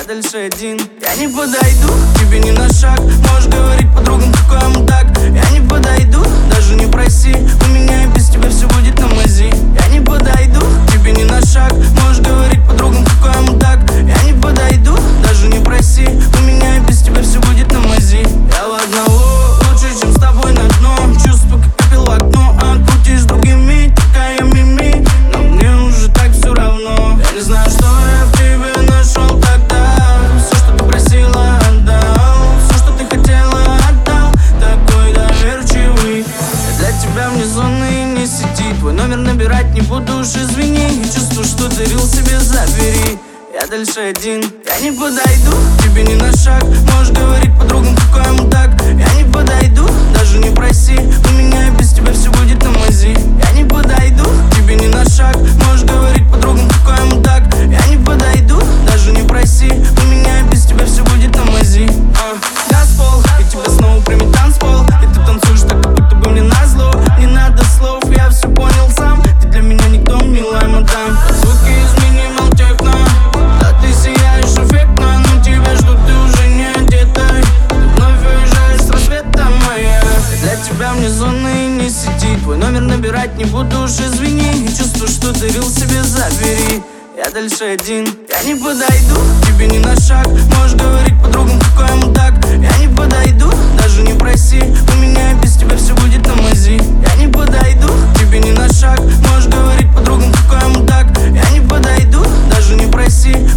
дальше один. Я не подойду к тебе ни на шаг. Можешь говорить подругам, какой мудак. Я не подойду, даже не проси. У меня и без тебя все будет на мази. Я не подойду к тебе ни на шаг. Можешь говорить подругам, какой мудак. Я не подойду, даже не проси. У меня и без тебя все будет на мази. Я в одного лучше, чем с тобой на дно. Чувствую, как пепел в окно. Крутишь с другими, такая мими. Но мне уже так все равно. Я не знаю, что я в тебе нашел тогда. Все, что ты просила, отдал. Все, что ты хотела, отдал. Такой доверчивый. Я для тебя вне зоны не сети. Твой номер набирать не буду, уж извини. Я чувствую, что дарил себе, забери. Я дальше один. Я не подойду к тебе ни на шаг. Можешь говорить подругам, какой мудак. Я не подойду, даже не проси. У меня и без тебя все будет на мази. Я не подойду к тебе ни на шаг. Можешь говорить подругам, какой мудак. Я не подойду, даже не проси. У меня и без тебя все будет на мази. Газпол, и тебя снова примет танцпол. И ты танцуешь так, как будто бы мне назло. Не надо слов, я все понял сам. Ты для меня никто, милая мадам. Звуки из минимал техно. Да ты сияешь эффектно, но тебя ждут, ты уже не одетой. Ты вновь уезжаешь с рассвета моя. Для тебя вне зоны не сети. Твой номер набирать не буду, уж извини. И чувствую, что дарил себе, забери. Я дальше один. Я не подойду к тебе ни на шаг. Можешь говорить подругам, какой мудак. Я не подойду, даже не проси. У меня и без тебя все будет на мази. Я не подойду к тебе ни на шаг. Можешь говорить подругам, какой мудак. Я не подойду, даже не проси.